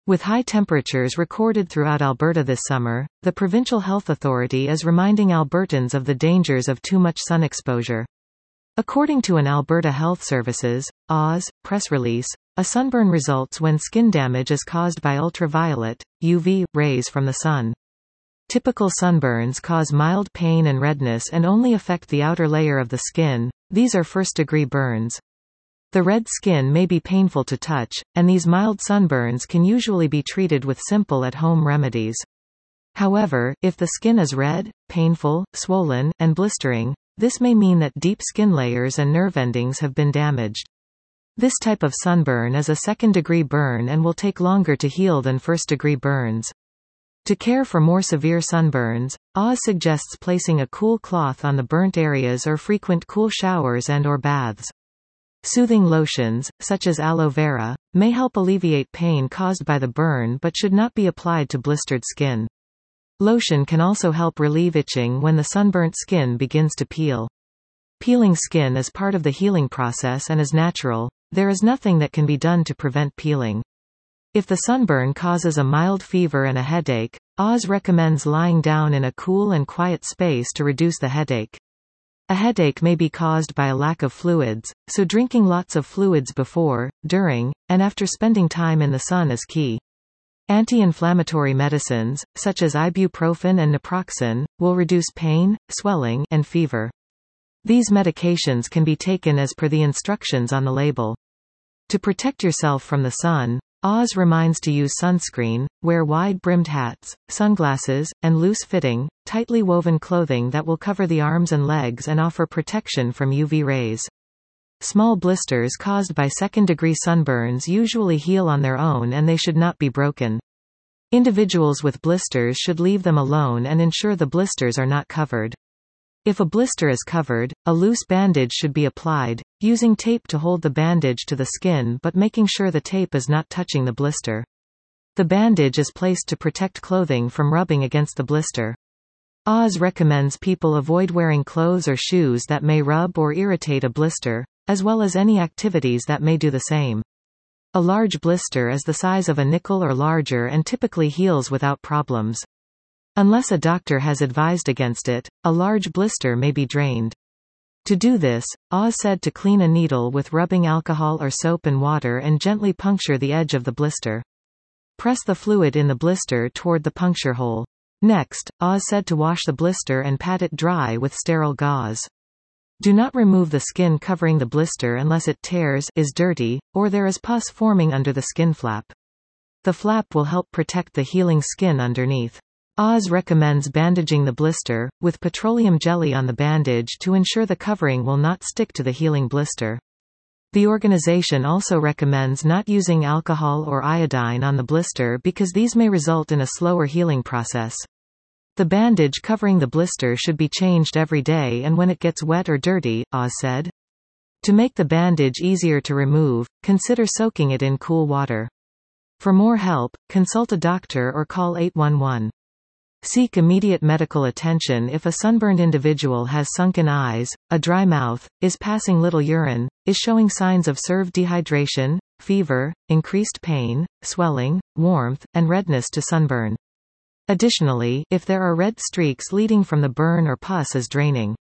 With high temperatures recorded throughout Alberta this summer, the Provincial Health Authority is reminding Albertans of the dangers of too much sun exposure. According to an Alberta Health Services (AWS) press release, a sunburn results when skin damage is caused by ultraviolet (UV) rays from the sun. Typical sunburns cause mild pain and redness and only affect the outer layer of the skin. These are first-degree burns. The red skin may be painful to touch, and these mild sunburns can usually be treated with simple at-home remedies. However, if the skin is red, painful, swollen, and blistering, this may mean that deep skin layers and nerve endings have been damaged. This type of sunburn is a second-degree burn and will take longer to heal than first-degree burns. To care for more severe sunburns, AWS suggests placing a cool cloth on the burnt areas or frequent cool showers and/or baths. Soothing lotions, such as aloe vera, may help alleviate pain caused by the burn but should not be applied to blistered skin. Lotion can also help relieve itching when the sunburnt skin begins to peel. Peeling skin is part of the healing process and is natural. There is nothing that can be done to prevent peeling. If the sunburn causes a mild fever and a headache, AWS recommends lying down in a cool and quiet space to reduce the headache. A headache may be caused by a lack of fluids, so drinking lots of fluids before, during, and after spending time in the sun is key. Anti-inflammatory medicines, such as ibuprofen and naproxen, will reduce pain, swelling, and fever. These medications can be taken as per the instructions on the label. To protect yourself from the sun, AWS reminds to use sunscreen, wear wide-brimmed hats, sunglasses, and loose-fitting, tightly woven clothing that will cover the arms and legs and offer protection from UV rays. Small blisters caused by second-degree sunburns usually heal on their own and they should not be broken. Individuals with blisters should leave them alone and ensure the blisters are not covered. If a blister is covered, a loose bandage should be applied, using tape to hold the bandage to the skin but making sure the tape is not touching the blister. The bandage is placed to protect clothing from rubbing against the blister. AWS recommends people avoid wearing clothes or shoes that may rub or irritate a blister, as well as any activities that may do the same. A large blister is the size of a nickel or larger and typically heals without problems. Unless a doctor has advised against it, a large blister may be drained. To do this, AWS said to clean a needle with rubbing alcohol or soap and water and gently puncture the edge of the blister. Press the fluid in the blister toward the puncture hole. Next, AWS said to wash the blister and pat it dry with sterile gauze. Do not remove the skin covering the blister unless it tears, is dirty, or there is pus forming under the skin flap. The flap will help protect the healing skin underneath. AWS recommends bandaging the blister, with petroleum jelly on the bandage to ensure the covering will not stick to the healing blister. The organization also recommends not using alcohol or iodine on the blister because these may result in a slower healing process. The bandage covering the blister should be changed every day and when it gets wet or dirty, AWS said. To make the bandage easier to remove, consider soaking it in cool water. For more help, consult a doctor or call 811. Seek immediate medical attention if a sunburned individual has sunken eyes, a dry mouth, is passing little urine, is showing signs of severe dehydration, fever, increased pain, swelling, warmth, and redness to sunburn. Additionally, if there are red streaks leading from the burn or pus is draining.